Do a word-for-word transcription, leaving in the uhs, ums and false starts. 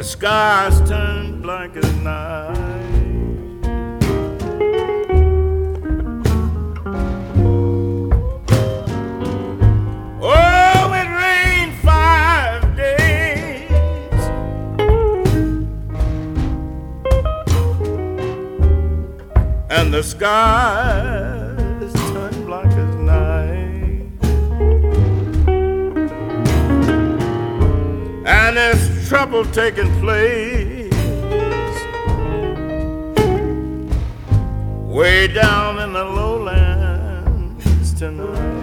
skies turn black as night. Oh, it rained five days, and the skies turn black as night. And there's trouble taking place way down in the lowlands tonight.